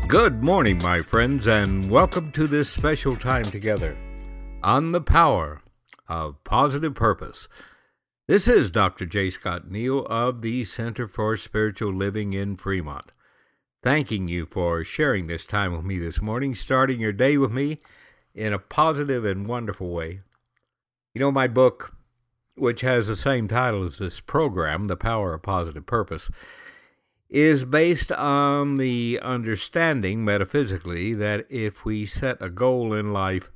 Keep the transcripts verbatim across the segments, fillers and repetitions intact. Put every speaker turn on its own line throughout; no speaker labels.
Good morning, my friends, and welcome to this special time together on the power of positive purpose. This is Doctor J. Scott Neal of the Center for Spiritual Living in Fremont, thanking you for sharing this time with me this morning, starting your day with me in a positive and wonderful way. You know, my book, which has the same title as this program, The Power of Positive Purpose, is based on the understanding, metaphysically, that if we set a goal in life,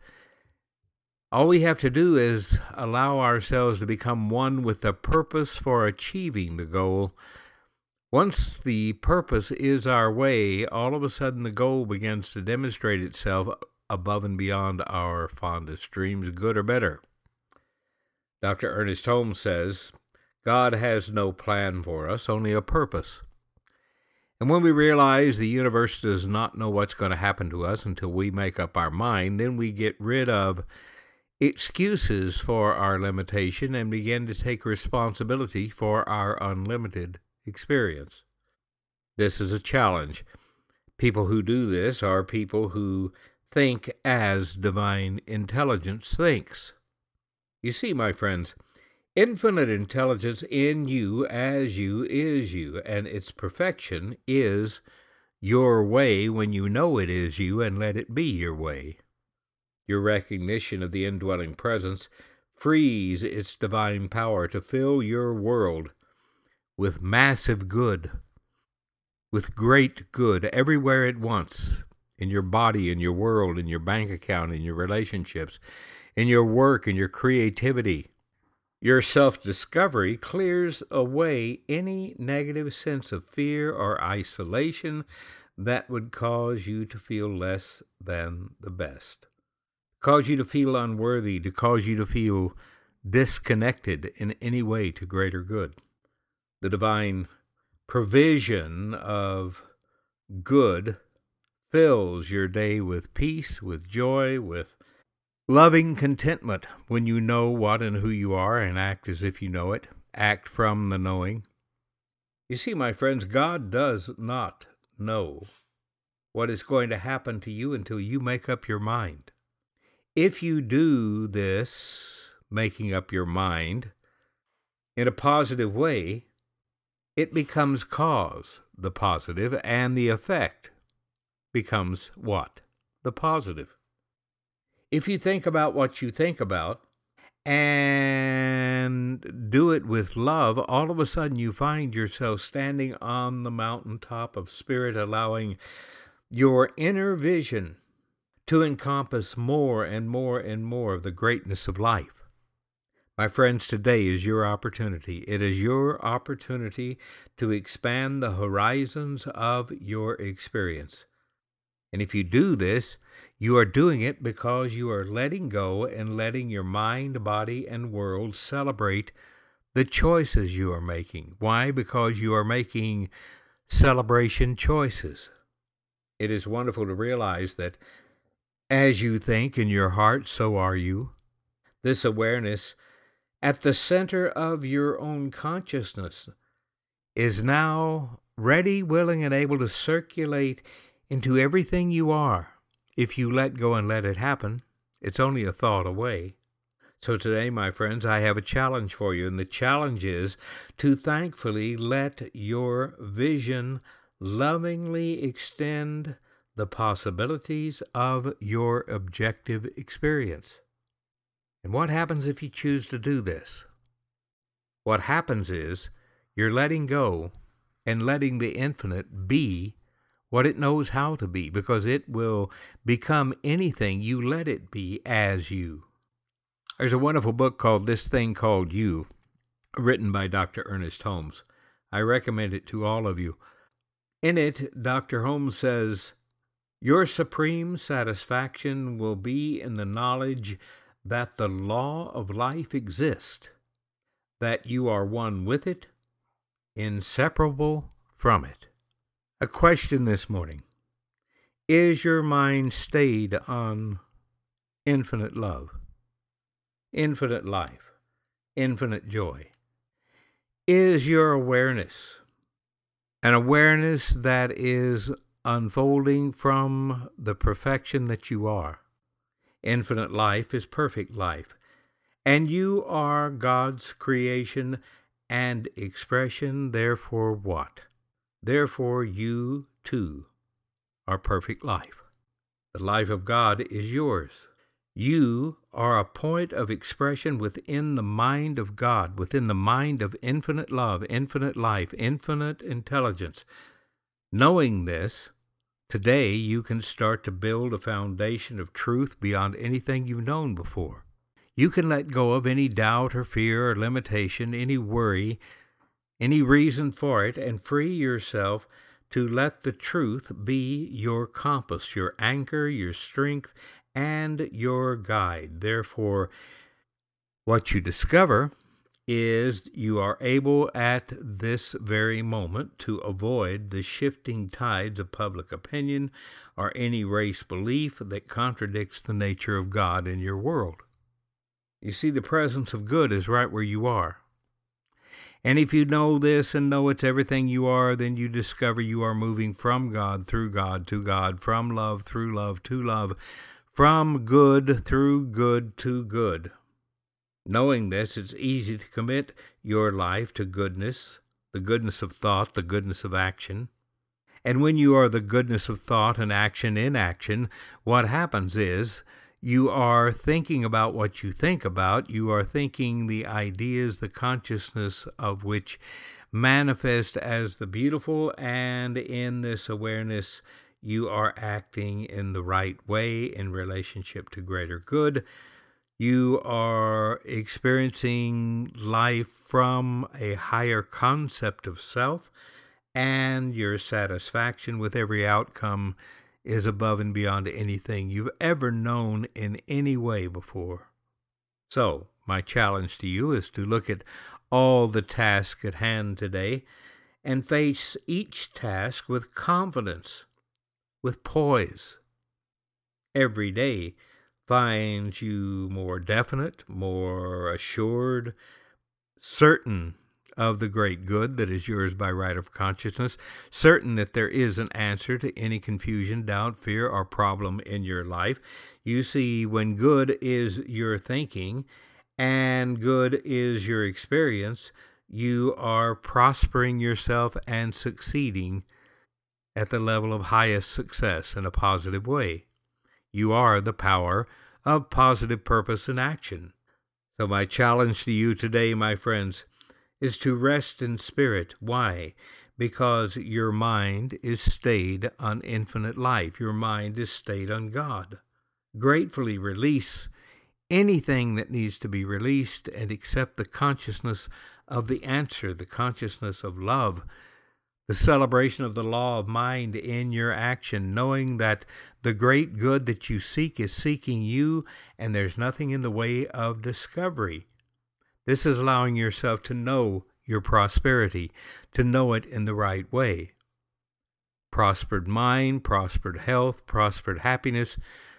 all we have to do is allow ourselves to become one with the purpose for achieving the goal. Once the purpose is our way, all of a sudden the goal begins to demonstrate itself above and beyond our fondest dreams, good or better. Doctor Ernest Holmes says, God has no plan for us, only a purpose. And when we realize the universe does not know what's going to happen to us until we make up our mind, then we get rid of excuses for our limitation and begin to take responsibility for our unlimited experience. This is a challenge. People who do this are people who think as divine intelligence thinks. You see, my friends, infinite intelligence in you as you is you, and its perfection is your way when you know it is you and let it be your way. Your recognition of the indwelling presence frees its divine power to fill your world with massive good, with great good everywhere at once, in your body, in your world, in your bank account, in your relationships, in your work, in your creativity. Your self-discovery clears away any negative sense of fear or isolation that would cause you to feel less than the best, cause you to feel unworthy, to cause you to feel disconnected in any way to greater good. The divine provision of good fills your day with peace, with joy, with loving contentment when you know what and who you are and act as if you know it. Act from the knowing. You see, my friends, God does not know what is going to happen to you until you make up your mind. If you do this, making up your mind, in a positive way, it becomes cause, the positive, and the effect becomes what? The positive. If you think about what you think about and do it with love, all of a sudden you find yourself standing on the mountaintop of spirit, allowing your inner vision to encompass more and more and more of the greatness of life. My friends, today is your opportunity. It is your opportunity to expand the horizons of your experience. And if you do this, you are doing it because you are letting go and letting your mind, body, and world celebrate the choices you are making. Why? Because you are making celebration choices. It is wonderful to realize that as you think in your heart, so are you. This awareness at the center of your own consciousness is now ready, willing, and able to circulate into everything you are. If you let go and let it happen, it's only a thought away. So today, my friends, I have a challenge for you, and the challenge is to thankfully let your vision lovingly extend the possibilities of your objective experience. And what happens if you choose to do this? What happens is you're letting go and letting the infinite be what it knows how to be, because it will become anything you let it be as you. There's a wonderful book called This Thing Called You, written by Doctor Ernest Holmes. I recommend it to all of you. In it, Doctor Holmes says, your supreme satisfaction will be in the knowledge that the law of life exists, that you are one with it, inseparable from it. A question this morning. Is your mind stayed on infinite love, infinite life, infinite joy? Is your awareness an awareness that is unfolding from the perfection that you are. Infinite life is perfect life, and you are God's creation and expression. Therefore what? Therefore you, too, are perfect life. The life of God is yours. You are a point of expression within the mind of God, within the mind of infinite love, infinite life, infinite intelligence. Knowing this, today you can start to build a foundation of truth beyond anything you've known before. You can let go of any doubt or fear or limitation, any worry, any reason for it, and free yourself to let the truth be your compass, your anchor, your strength, and your guide. Therefore, what you discover is you are able at this very moment to avoid the shifting tides of public opinion or any race belief that contradicts the nature of God in your world. You see, the presence of good is right where you are. And if you know this and know it's everything you are, then you discover you are moving from God, through God, to God, from love, through love, to love, from good, through good, to good. Knowing this, it's easy to commit your life to goodness, the goodness of thought, the goodness of action. And when you are the goodness of thought and action in action, what happens is you are thinking about what you think about. You are thinking the ideas, the consciousness of which manifest as the beautiful, and in this awareness, you are acting in the right way in relationship to greater good. You are experiencing life from a higher concept of self, and your satisfaction with every outcome is above and beyond anything you've ever known in any way before. So, my challenge to you is to look at all the tasks at hand today and face each task with confidence, with poise. Every day finds you more definite, more assured, certain of the great good that is yours by right of consciousness, certain that there is an answer to any confusion, doubt, fear, or problem in your life. You see, when good is your thinking and good is your experience, you are prospering yourself and succeeding at the level of highest success in a positive way. You are the power of positive purpose and action. So my challenge to you today, my friends, is to rest in spirit. Why? Because your mind is stayed on infinite life. Your mind is stayed on God. Gratefully release anything that needs to be released and accept the consciousness of the answer, the consciousness of love, the celebration of the law of mind in your action, knowing that the great good that you seek is seeking you, and there's nothing in the way of discovery. This is allowing yourself to know your prosperity, to know it in the right way. Prospered mind, prospered health, prospered happiness,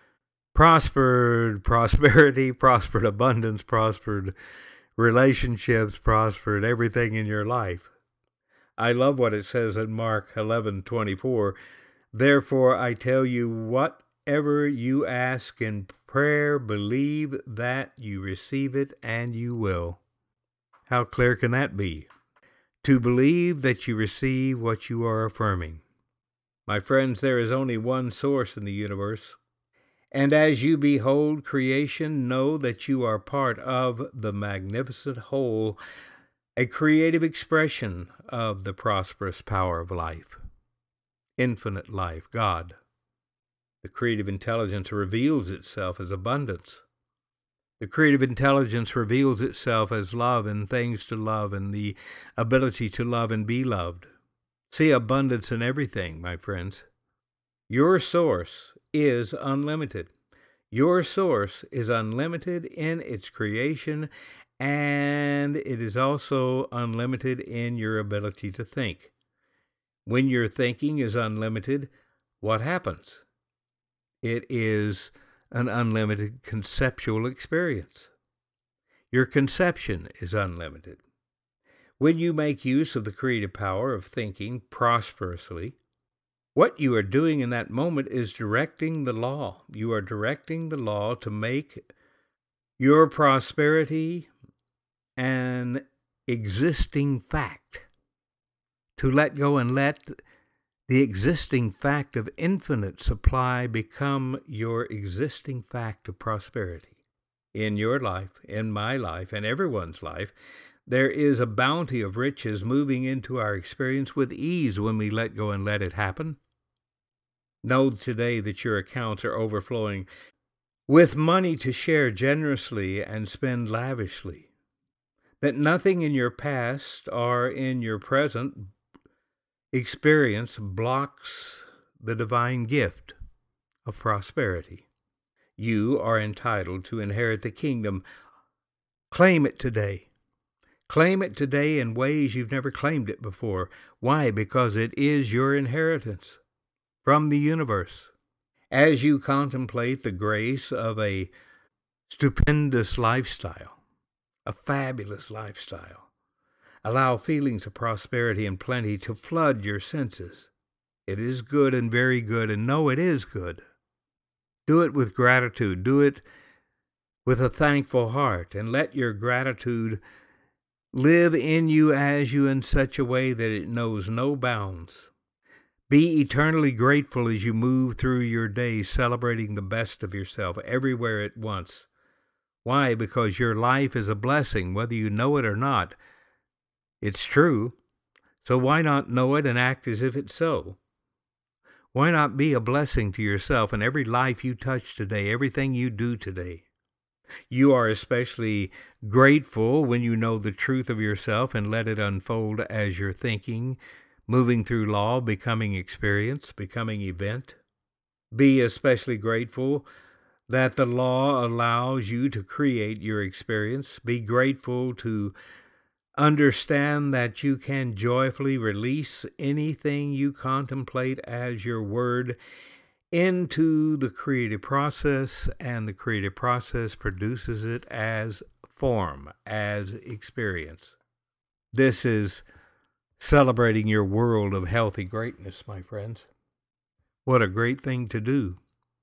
prospered prosperity, prospered abundance, prospered relationships, prospered everything in your life. I love what it says in Mark eleven twenty-four. Therefore I tell you, whatever you ask in prayer, believe that you receive it, and you will. How clear can that be? To believe that you receive what you are affirming. My friends, there is only one source in the universe. And as you behold creation, know that you are part of the magnificent whole, a creative expression of the prosperous power of life. Infinite life, God. The creative intelligence reveals itself as abundance. The creative intelligence reveals itself as love and things to love and the ability to love and be loved. See abundance in everything, my friends. Your source is unlimited. Your source is unlimited in its creation, and it is also unlimited in your ability to think. When your thinking is unlimited, what happens? It is an unlimited conceptual experience. Your conception is unlimited. When you make use of the creative power of thinking prosperously, What you are doing in that moment is directing the law. You are directing the law to make your prosperity an existing fact, to let go and let the existing fact of infinite supply become your existing fact of prosperity. In your life, in my life, and everyone's life, there is a bounty of riches moving into our experience with ease when we let go and let it happen. Know today that your accounts are overflowing with money to share generously and spend lavishly. That nothing in your past or in your present experience blocks the divine gift of prosperity. You are entitled to inherit the kingdom. Claim it today. Claim it today in ways you've never claimed it before. Why? Because it is your inheritance from the universe. As you contemplate the grace of a stupendous lifestyle, a fabulous lifestyle, allow feelings of prosperity and plenty to flood your senses. It is good and very good, and know it is good. Do it with gratitude. Do it with a thankful heart, and let your gratitude live in you as you in such a way that it knows no bounds. Be eternally grateful as you move through your day, celebrating the best of yourself everywhere at once. Why? Because your life is a blessing, whether you know it or not. It's true. So why not know it and act as if it's so? Why not be a blessing to yourself in every life you touch today, everything you do today? You are especially grateful when you know the truth of yourself and let it unfold as you're thinking, moving through law, becoming experience, becoming event. Be especially grateful that the law allows you to create your experience. Be grateful to understand that you can joyfully release anything you contemplate as your word into the creative process, and the creative process produces it as form, as experience. This is celebrating your world of healthy greatness, my friends. What a great thing to do.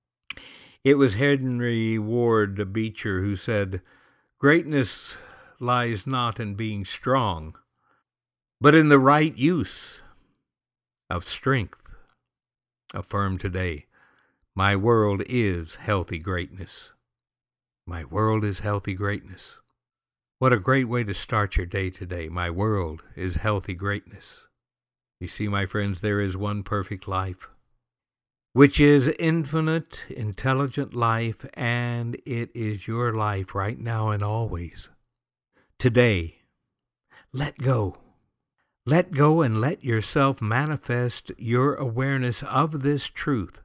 It was Henry Ward Beecher who said, "Greatness lies not in being strong, but in the right use of strength." Affirm today, my world is healthy greatness. My world is healthy greatness. What a great way to start your day today. My world is healthy greatness. You see, my friends, there is one perfect life, which is infinite, intelligent life, and it is your life right now and always. Today, let go. Let go and let yourself manifest your awareness of this truth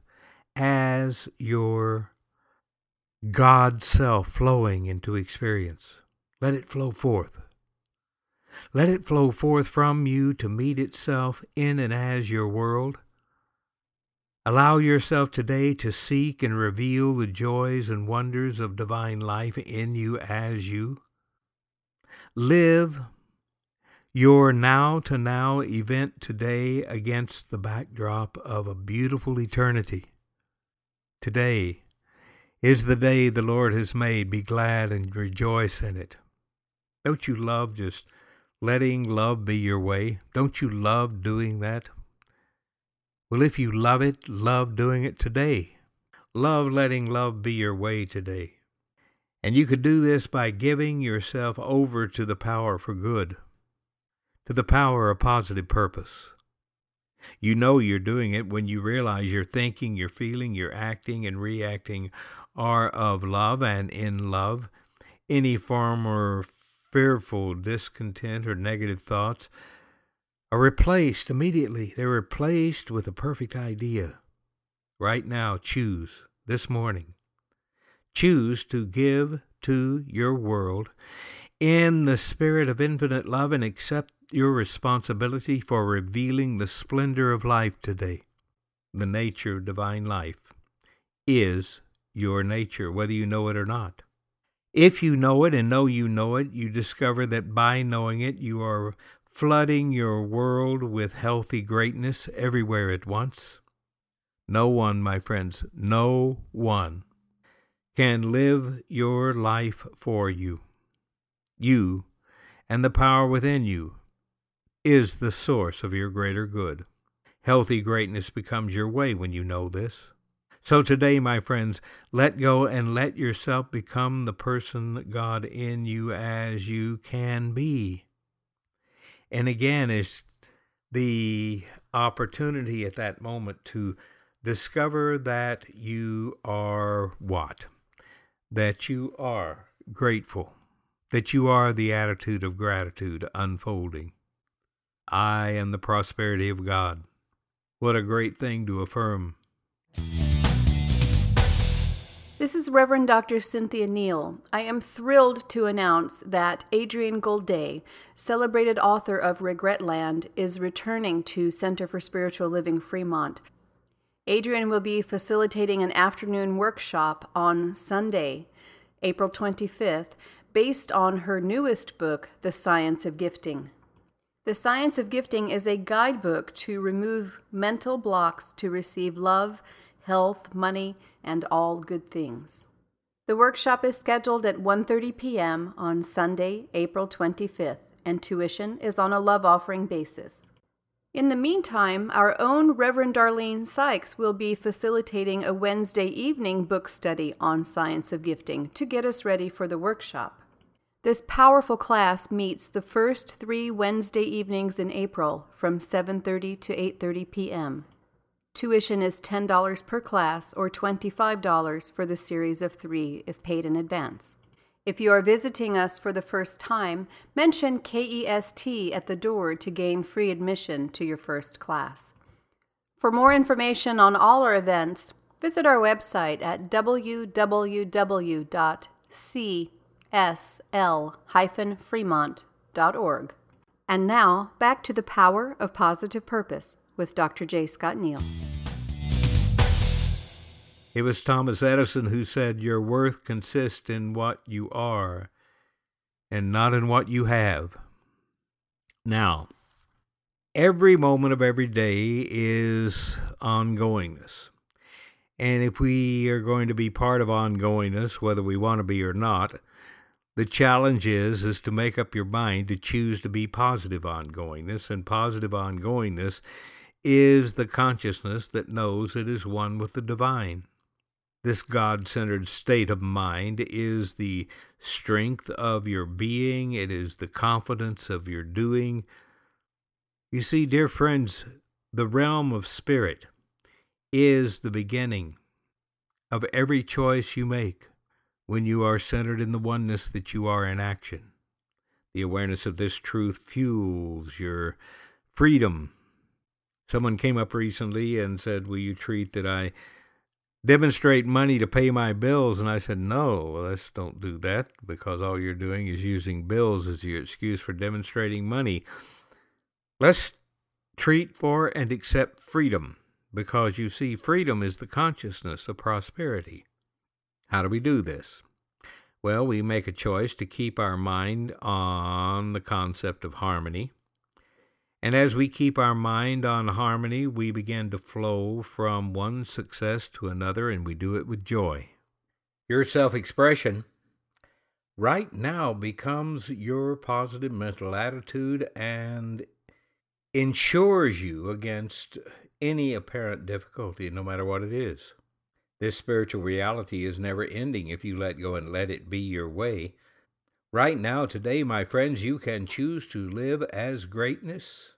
as your God self flowing into experience. Let it flow forth. Let it flow forth from you to meet itself in and as your world. Allow yourself today to seek and reveal the joys and wonders of divine life in you as you. Live your now-to-now event today against the backdrop of a beautiful eternity. Today is the day the Lord has made. Be glad and rejoice in it. Don't you love just letting love be your way? Don't you love doing that? Well, if you love it, love doing it today. Love letting love be your way today. And you could do this by giving yourself over to the power for good, to the power of positive purpose. You know you're doing it when you realize your thinking, your feeling, your acting and reacting are of love and in love. Any form or fearful discontent or negative thoughts are replaced immediately. They're replaced with a perfect idea. Right now, choose this morning. Choose to give to your world in the spirit of infinite love and accept your responsibility for revealing the splendor of life today. The nature of divine life is your nature, whether you know it or not. If you know it and know you know it, you discover that by knowing it, you are flooding your world with healthy greatness everywhere at once. No one, my friends, no one can live your life for you. You and the power within you is the source of your greater good. Healthy greatness becomes your way when you know this. So today, my friends, let go and let yourself become the person God in you as you can be. And again, it's the opportunity at that moment to discover that you are what? That you are grateful. That you are the attitude of gratitude unfolding. I am the prosperity of God. What a great thing to affirm.
This is Reverend Doctor Cynthia Neal. I am thrilled to announce that Adrienne Goldet, celebrated author of Regretland, is returning to Center for Spiritual Living Fremont. Adrienne will be facilitating an afternoon workshop on Sunday, April twenty-fifth, based on her newest book, The Science of Gifting. The Science of Gifting is a guidebook to remove mental blocks to receive love, health, money, and all good things. The workshop is scheduled at one thirty p.m. on Sunday, April twenty-fifth, and tuition is on a love offering basis. In the meantime, our own Reverend Darlene Sykes will be facilitating a Wednesday evening book study on Science of Gifting to get us ready for the workshop. This powerful class meets the first three Wednesday evenings in April from seven thirty to eight thirty p.m. Tuition is ten dollars per class or twenty-five dollars for the series of three if paid in advance. If you are visiting us for the first time, mention K E S T at the door to gain free admission to your first class. For more information on all our events, visit our website at w w w dot c s l dash fremont dot org. And now, back to the power of positive purpose with Doctor J. Scott Neal.
It was Thomas Edison who said, "Your worth consists in what you are and not in what you have." Now, every moment of every day is ongoingness. And if we are going to be part of ongoingness, whether we want to be or not, the challenge is, is to make up your mind to choose to be positive ongoingness, and positive ongoingness is the consciousness that knows it is one with the divine. This God-centered state of mind is the strength of your being. It is the confidence of your doing. You see, dear friends, the realm of spirit is the beginning of every choice you make when you are centered in the oneness that you are in action. The awareness of this truth fuels your freedom. Someone came up recently and said, "Will you treat that I demonstrate money to pay my bills?" And I said, "No, let's don't do that, because all you're doing is using bills as your excuse for demonstrating money. Let's treat for and accept freedom, because you see, freedom is the consciousness of prosperity." How do we do this? Well, we make a choice to keep our mind on the concept of harmony. And as we keep our mind on harmony, we begin to flow from one success to another, and we do it with joy. Your self-expression right now becomes your positive mental attitude and ensures you against any apparent difficulty, no matter what it is. This spiritual reality is never ending if you let go and let it be your way. Right now, today, my friends, you can choose to live as greatness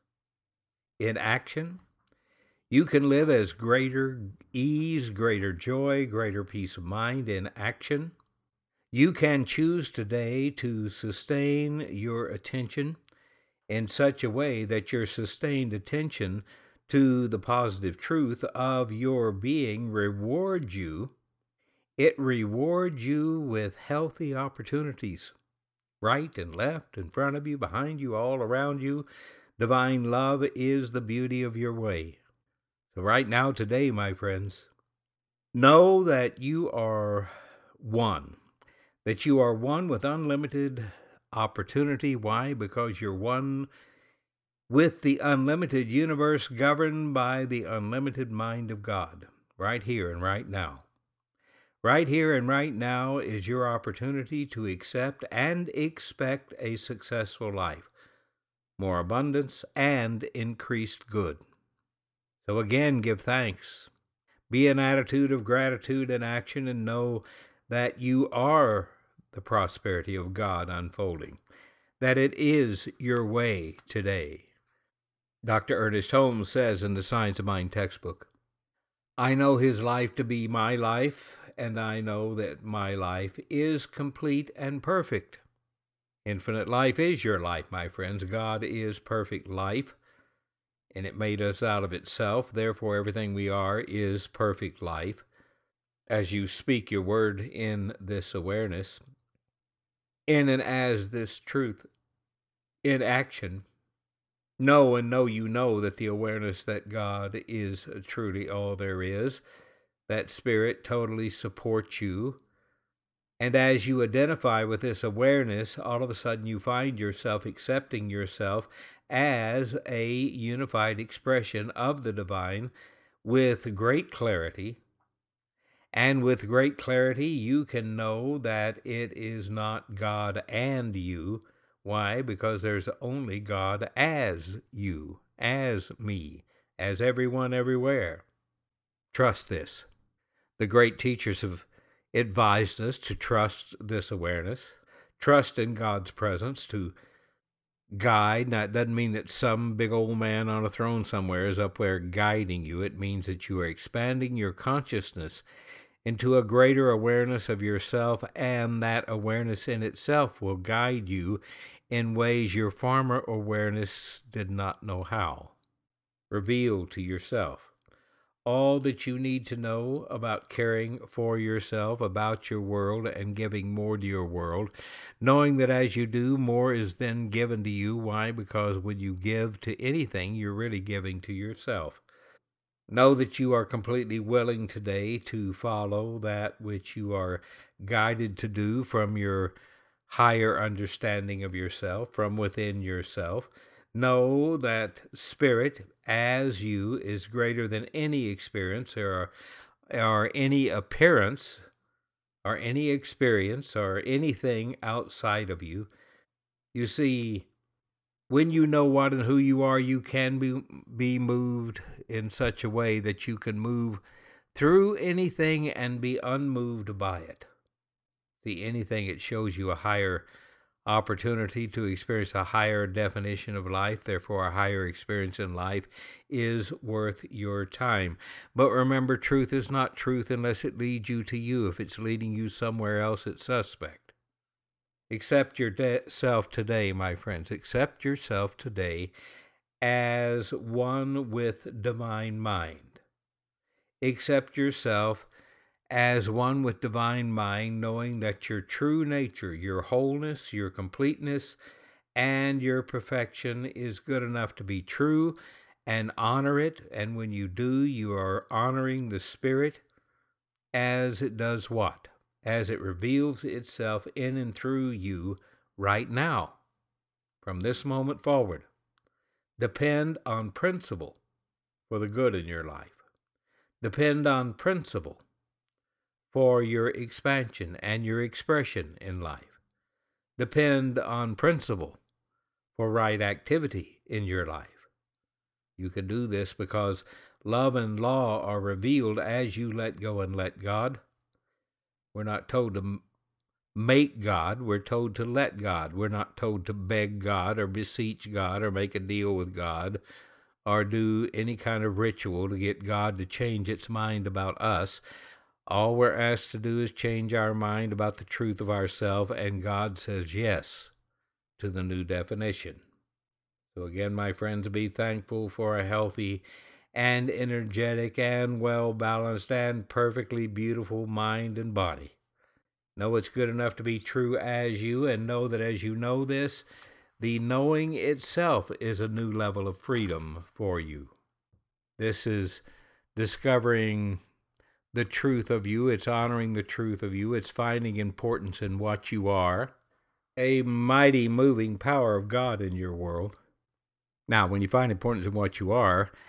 in action. You can live as greater ease, greater joy, greater peace of mind in action. You can choose today to sustain your attention in such a way that your sustained attention to the positive truth of your being rewards you. It rewards you with healthy opportunities, right and left, in front of you, behind you, all around you. Divine love is the beauty of your way. So right now, today, my friends, know that you are one, that you are one with unlimited opportunity. Why? Because you're one with the unlimited universe governed by the unlimited mind of God. right here and right now. Right here and right now is your opportunity to accept and expect a successful life, more abundance, and increased good. So again, give thanks. Be an attitude of gratitude and action, and know that you are the prosperity of God unfolding, that it is your way today. Doctor Ernest Holmes says in the Science of Mind textbook, I know his life to be my life, and I know that my life is complete and perfect. Infinite life is your life, my friends. God is perfect life, and it made us out of itself. Therefore, everything we are is perfect life. As you speak your word in this awareness, in and as this truth, in action, know and know you know that the awareness that God is truly all there is, that Spirit totally supports you. And as you identify with this awareness, all of a sudden you find yourself accepting yourself as a unified expression of the divine with great clarity. And with great clarity, you can know that it is not God and you. Why? Because there's only God as you, as me, as everyone everywhere. Trust this. The great teachers have advised us to trust this awareness, trust in God's presence to guide. Now, it doesn't mean that some big old man on a throne somewhere is up there guiding you. It means that you are expanding your consciousness into a greater awareness of yourself, and that awareness in itself will guide you in ways your former awareness did not know how. Reveal to yourself all that you need to know about caring for yourself, about your world, and giving more to your world, knowing that as you do, more is then given to you. Why? Because when you give to anything, you're really giving to yourself. Know that you are completely willing today to follow that which you are guided to do from your higher understanding of yourself, from within yourself. Know that Spirit as you is greater than any experience or, or any appearance or any experience or anything outside of you. You see, when you know what and who you are, you can be, be moved in such a way that you can move through anything and be unmoved by it. See, anything, it shows you a higher opportunity to experience a higher definition of life. Therefore, a higher experience in life is worth your time. But remember, truth is not truth unless it leads you to you. If it's leading you somewhere else, it's suspect. Accept yourself today, my friends. Accept yourself today as one with divine mind. Accept yourself as one with divine mind, knowing that your true nature, your wholeness, your completeness, and your perfection is good enough to be true, and honor it. And when you do, you are honoring the Spirit as it does what? As it reveals itself in and through you right now, from this moment forward. Depend on principle for the good in your life. Depend on principle for your expansion and your expression in life. Depend on principle for right activity in your life. You can do this because love and law are revealed as you let go and let God. We're not told to make God, we're told to let God. We're not told to beg God or beseech God or make a deal with God or do any kind of ritual to get God to change its mind about us. All we're asked to do is change our mind about the truth of ourselves, and God says yes to the new definition. So again, my friends, be thankful for a healthy and energetic and well-balanced and perfectly beautiful mind and body. Know it's good enough to be true as you, and know that as you know this, the knowing itself is a new level of freedom for you. This is discovering the truth of you. It's honoring the truth of you. It's finding importance in what you are. A mighty moving power of God in your world. Now, when you find importance in what you are,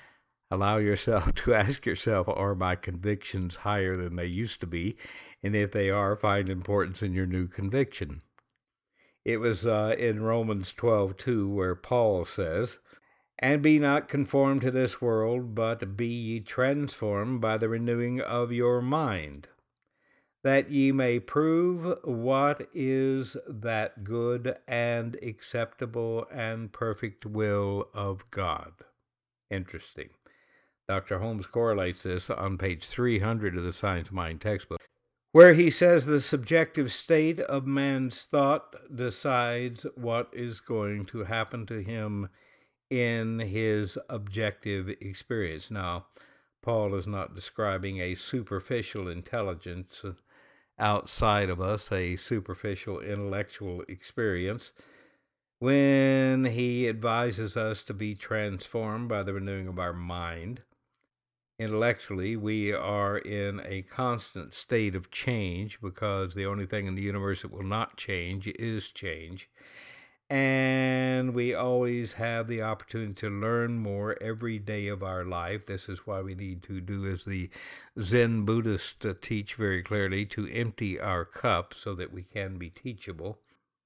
Allow yourself to ask yourself, are my convictions higher than they used to be? And if they are, find importance in your new conviction. It was uh, in Romans twelve two where Paul says, "And be not conformed to this world, but be ye transformed by the renewing of your mind, that ye may prove what is that good and acceptable and perfect will of God." Interesting. Doctor Holmes correlates this on page three hundred of the Science of Mind textbook, where he says the subjective state of man's thought decides what is going to happen to him in his objective experience. Now, Paul is not describing a superficial intelligence outside of us, a superficial intellectual experience, when he advises us to be transformed by the renewing of our mind. Intellectually, we are in a constant state of change, because the only thing in the universe that will not change is change. And we always have the opportunity to learn more every day of our life. This is why we need to do as the Zen Buddhists teach very clearly, to empty our cup so that we can be teachable.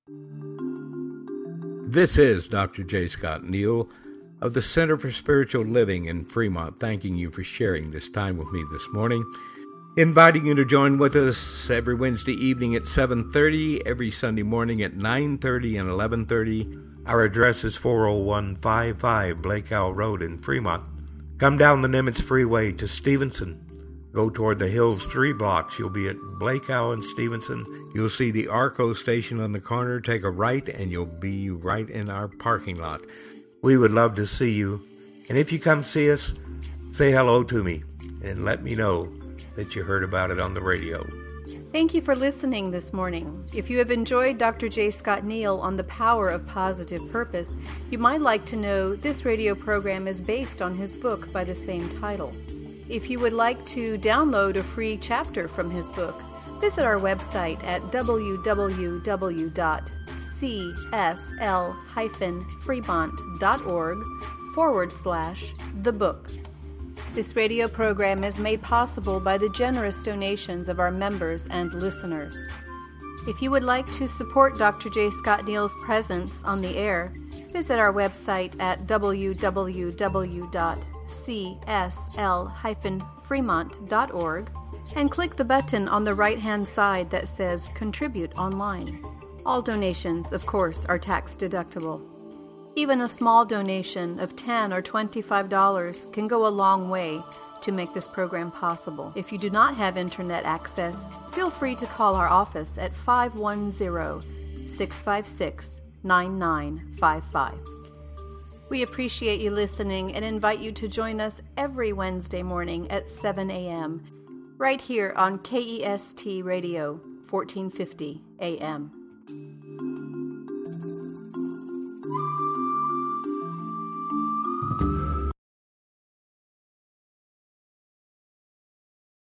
This is Doctor J. Scott Neal of the Center for Spiritual Living in Fremont, thanking you for sharing this time with me this morning, inviting you to join with us every Wednesday evening at seven thirty, every Sunday morning at nine thirty and eleven thirty. Our address is four oh one fifty-five Blake Owl Road in Fremont. Come down the Nimitz Freeway to Stevenson. Go toward the hills three blocks. You'll be at Blake Owl and Stevenson. You'll see the Arco station on the corner. Take a right and you'll be right in our parking lot. We would love to see you. And if you come see us, say hello to me and let me know that you heard about it on the radio.
Thank you for listening this morning. If you have enjoyed Doctor J. Scott Neal on the power of positive purpose, you might like to know this radio program is based on his book by the same title. If you would like to download a free chapter from his book, visit our website at w w w dot c s l dash fremont dot org forward slash the book. This radio program is made possible by the generous donations of our members and listeners. If you would like to support Doctor J. Scott Neal's presence on the air, visit our website at w w w dot c s l dash fremont dot org and click the button on the right-hand side that says Contribute Online. All donations, of course, are tax-deductible. Even a small donation of ten dollars or twenty-five dollars can go a long way to make this program possible. If you do not have internet access, feel free to call our office at five one zero, six five six, nine nine five five. We appreciate you listening and invite you to join us every Wednesday morning at seven a.m. right here on K E S T Radio, fourteen fifty A M.